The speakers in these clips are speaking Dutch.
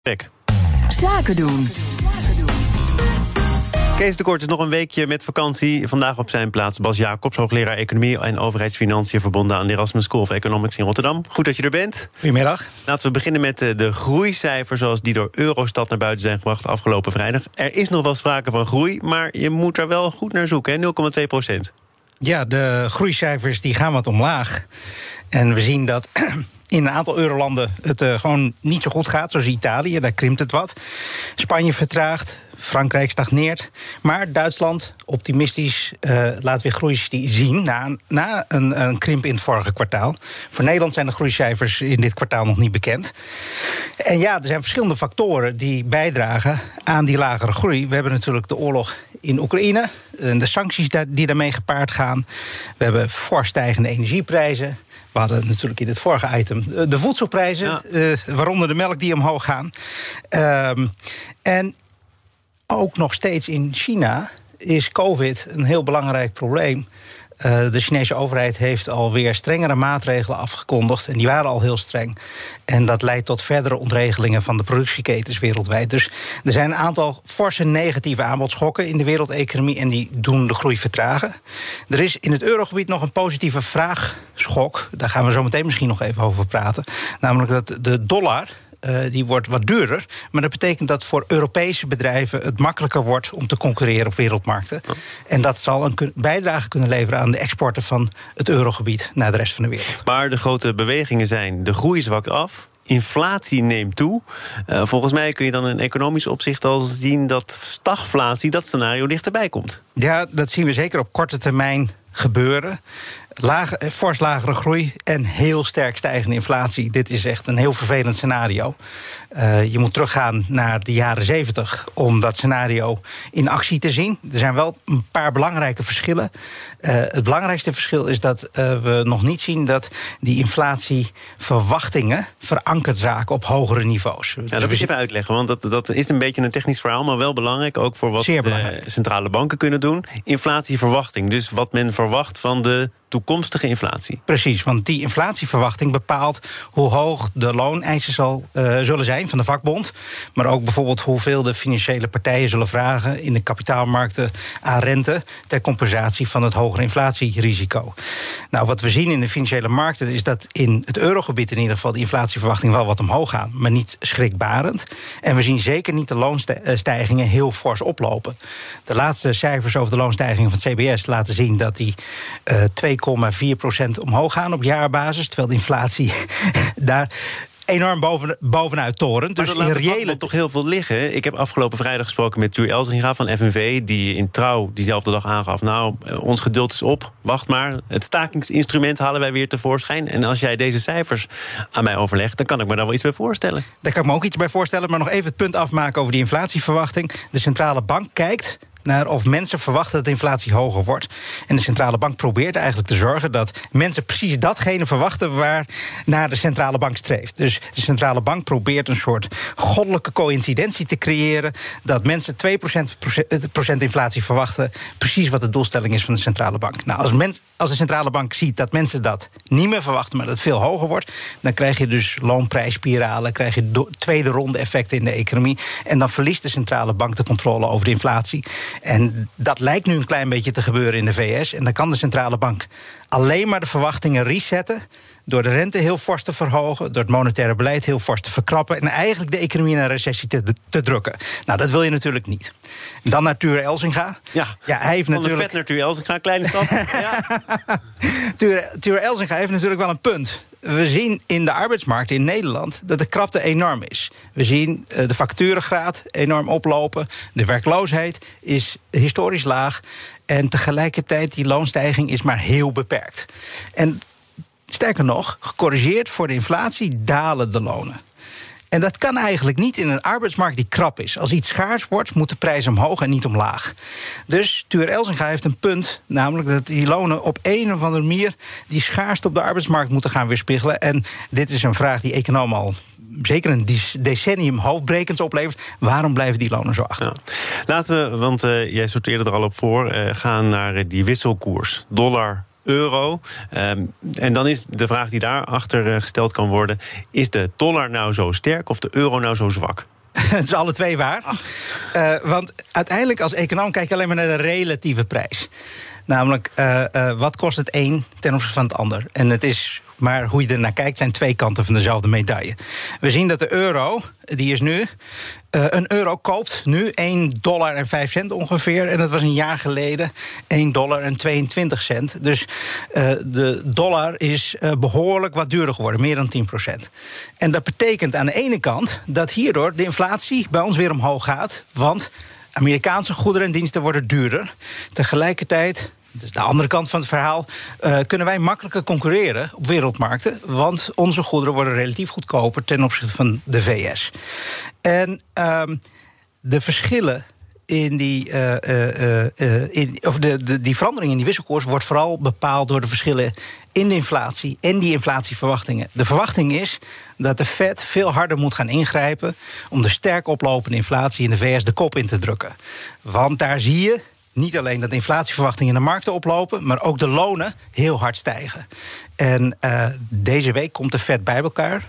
gesprek. Zaken doen. Kees de Kort is nog een weekje met vakantie. Vandaag op zijn plaats Bas Jacobs, hoogleraar Economie en Overheidsfinanciën, verbonden aan de Erasmus School of Economics in Rotterdam. Goed dat je er bent. Goedemiddag. Laten we beginnen met de groeicijfers zoals die door Eurostat naar buiten zijn gebracht afgelopen vrijdag. Er is nog wel sprake van groei, maar je moet er wel goed naar zoeken, 0,2%. Ja, de groeicijfers die gaan wat omlaag. En we zien dat in een aantal eurolanden het gewoon niet zo goed gaat, zoals Italië, daar krimpt het wat. Spanje vertraagt, Frankrijk stagneert. Maar Duitsland, optimistisch, laat weer groei zien na een krimp in het vorige kwartaal. Voor Nederland zijn de groeicijfers in dit kwartaal nog niet bekend. En ja, er zijn verschillende factoren die bijdragen aan die lagere groei. We hebben natuurlijk de oorlog in Oekraïne, de sancties die daarmee gepaard gaan. We hebben fors stijgende energieprijzen. We hadden natuurlijk in het vorige item de voedselprijzen, waaronder de melk die omhoog gaan. En ook nog steeds in China is COVID een heel belangrijk probleem. De Chinese overheid heeft alweer strengere maatregelen afgekondigd. En die waren al heel streng. En dat leidt tot verdere ontregelingen van de productieketens wereldwijd. Dus er zijn een aantal forse negatieve aanbodschokken in de wereldeconomie. En die doen de groei vertragen. Er is in het eurogebied nog een positieve vraagschok. Daar gaan we zo meteen misschien nog even over praten. Namelijk dat de dollar, die wordt wat duurder. Maar dat betekent dat voor Europese bedrijven het makkelijker wordt om te concurreren op wereldmarkten. En dat zal een bijdrage kunnen leveren aan de exporten van het eurogebied naar de rest van de wereld. Maar de grote bewegingen zijn: de groei zwakt af, inflatie neemt toe. Volgens mij kun je dan in economisch opzicht al zien dat stagflatie, dat scenario, dichterbij komt. Ja, dat zien we zeker op korte termijn gebeuren. Fors lagere groei en heel sterk stijgende inflatie. Dit is echt een heel vervelend scenario. Je moet teruggaan naar de jaren 70 om dat scenario in actie te zien. Er zijn wel een paar belangrijke verschillen. Het belangrijkste verschil is dat we nog niet zien dat die inflatieverwachtingen verankerd raken op hogere niveaus. Ja, dat moet je even uitleggen, want dat is een beetje een technisch verhaal, maar wel belangrijk, ook voor wat de centrale banken kunnen doen. Inflatieverwachting, dus wat men verwacht van de toekomstige inflatie. Precies, want die inflatieverwachting bepaalt hoe hoog de looneisen zullen zijn van de vakbond. Maar ook bijvoorbeeld hoeveel de financiële partijen zullen vragen in de kapitaalmarkten aan rente ter compensatie van het hogere inflatierisico. Nou, wat we zien in de financiële markten is dat in het eurogebied in ieder geval de inflatieverwachting wel wat omhoog gaat, maar niet schrikbarend. En we zien zeker niet de loonstijgingen heel fors oplopen. De laatste cijfers over de loonstijgingen van het CBS laten zien dat die 2,4% omhoog gaan op jaarbasis, terwijl de inflatie daar enorm bovenuit torent. Maar dus dat in laat reële toch heel veel liggen. Ik heb afgelopen vrijdag gesproken met Tuur Elzinga van FNV, die in Trouw diezelfde dag aangaf: nou, ons geduld is op, wacht maar. Het stakingsinstrument halen wij weer tevoorschijn. En als jij deze cijfers aan mij overlegt, dan kan ik me daar wel iets bij voorstellen. Daar kan ik me ook iets bij voorstellen, maar nog even het punt afmaken over die inflatieverwachting. De centrale bank kijkt naar of mensen verwachten dat de inflatie hoger wordt. En de centrale bank probeert eigenlijk te zorgen dat mensen precies datgene verwachten waar naar de centrale bank streeft. Dus de centrale bank probeert een soort goddelijke coïncidentie te creëren dat mensen 2% inflatie verwachten, precies wat de doelstelling is van de centrale bank. Nou, als de centrale bank ziet dat mensen dat niet meer verwachten, maar dat het veel hoger wordt, dan krijg je dus loonprijsspiralen, krijg je tweede ronde effecten in de economie. En dan verliest de centrale bank de controle over de inflatie. En dat lijkt nu een klein beetje te gebeuren in de VS. En dan kan de centrale bank alleen maar de verwachtingen resetten door de rente heel fors te verhogen, door het monetaire beleid heel fors te verkrappen en eigenlijk de economie in een recessie te drukken. Nou, dat wil je natuurlijk niet. Dan naar Tuur Elzinga. Ja, hij heeft van de vet naar Tuur Elzinga, kleine stap. Ja. Tuur Elzinga heeft natuurlijk wel een punt. We zien in de arbeidsmarkt in Nederland dat de krapte enorm is. We zien de vacaturegraad enorm oplopen. De werkloosheid is historisch laag. En tegelijkertijd die loonstijging is maar heel beperkt. En sterker nog, gecorrigeerd voor de inflatie dalen de lonen. En dat kan eigenlijk niet in een arbeidsmarkt die krap is. Als iets schaars wordt, moet de prijs omhoog en niet omlaag. Dus Tuur Elzinga heeft een punt, namelijk dat die lonen op een of andere manier die schaarste op de arbeidsmarkt moeten gaan weerspiegelen. En dit is een vraag die economen al zeker een decennium hoofdbrekens oplevert. Waarom blijven die lonen zo achter? Ja. Laten we, want jij sorteerde er al op voor, gaan naar die wisselkoers. Dollar, euro. En dan is de vraag die daarachter gesteld kan worden: is de dollar nou zo sterk of de euro nou zo zwak? Het is alle twee waar. Want uiteindelijk als econoom kijk je alleen maar naar de relatieve prijs. Namelijk, wat kost het een ten opzichte van het ander? En het is, maar hoe je ernaar kijkt, zijn twee kanten van dezelfde medaille. We zien dat de euro, die is nu... een euro koopt nu $1,05 ongeveer. En dat was een jaar geleden $1,22. Dus de dollar is behoorlijk wat duurder geworden. Meer dan 10%. En dat betekent aan de ene kant dat hierdoor de inflatie bij ons weer omhoog gaat. Want Amerikaanse goederen en diensten worden duurder. Tegelijkertijd, dus de andere kant van het verhaal, kunnen wij makkelijker concurreren op wereldmarkten. Want onze goederen worden relatief goedkoper ten opzichte van de VS. En de verschillen in die die verandering in die wisselkoers wordt vooral bepaald door de verschillen in de inflatie en die inflatieverwachtingen. De verwachting is dat de Fed veel harder moet gaan ingrijpen om de sterk oplopende inflatie in de VS de kop in te drukken. Want daar zie je niet alleen dat de inflatieverwachtingen in de markten oplopen, maar ook de lonen heel hard stijgen. En deze week komt de Fed bij elkaar.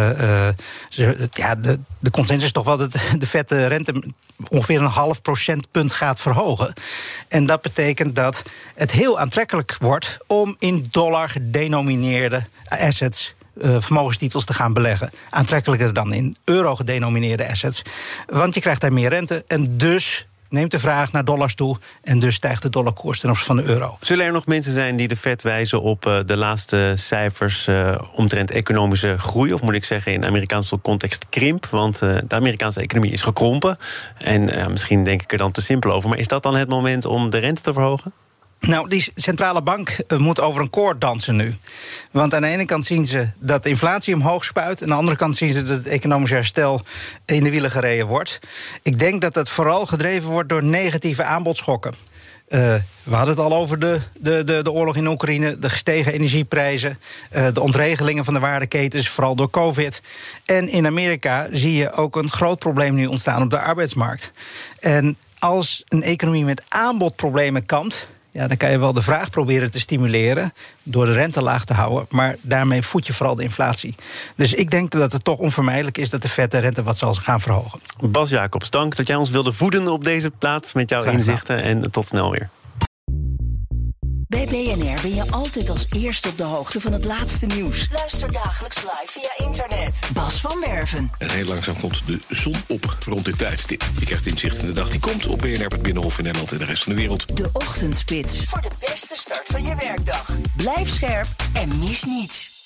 De consensus is toch wel dat de Fed de rente ongeveer 0,5 procentpunt gaat verhogen. En dat betekent dat het heel aantrekkelijk wordt om in dollar gedenomineerde assets, vermogenstitels te gaan beleggen. Aantrekkelijker dan in euro gedenomineerde assets. Want je krijgt daar meer rente en dus neemt de vraag naar dollars toe en dus stijgt de dollarkoers ten opzichte van de euro. Zullen er nog mensen zijn die de Fed wijzen op de laatste cijfers omtrent economische groei? Of moet ik zeggen in Amerikaanse context krimp? Want de Amerikaanse economie is gekrompen. En misschien denk ik er dan te simpel over. Maar is dat dan het moment om de rente te verhogen? Nou, die centrale bank moet over een koord dansen nu. Want aan de ene kant zien ze dat de inflatie omhoog spuit. Aan de andere kant zien ze dat het economisch herstel in de wielen gereden wordt. Ik denk dat dat vooral gedreven wordt door negatieve aanbodschokken. We hadden het al over de oorlog in Oekraïne, de gestegen energieprijzen, de ontregelingen van de waardeketens, vooral door COVID. En in Amerika zie je ook een groot probleem nu ontstaan op de arbeidsmarkt. En als een economie met aanbodproblemen kampt, ja, dan kan je wel de vraag proberen te stimuleren door de rente laag te houden, maar daarmee voed je vooral de inflatie. Dus ik denk dat het toch onvermijdelijk is dat de Fed de rente wat zal gaan verhogen. Bas Jacobs, dank dat jij ons wilde voeden op deze plaats met jouw inzichten en tot snel weer. Bij BNR ben je altijd als eerste op de hoogte van het laatste nieuws. Luister dagelijks live via internet. Bas van Werven. En heel langzaam komt de zon op rond dit tijdstip. Je krijgt inzicht in de dag die komt op BNR, het Binnenhof in Nederland en de rest van de wereld. De Ochtendspits. Voor de beste start van je werkdag. Blijf scherp en mis niets.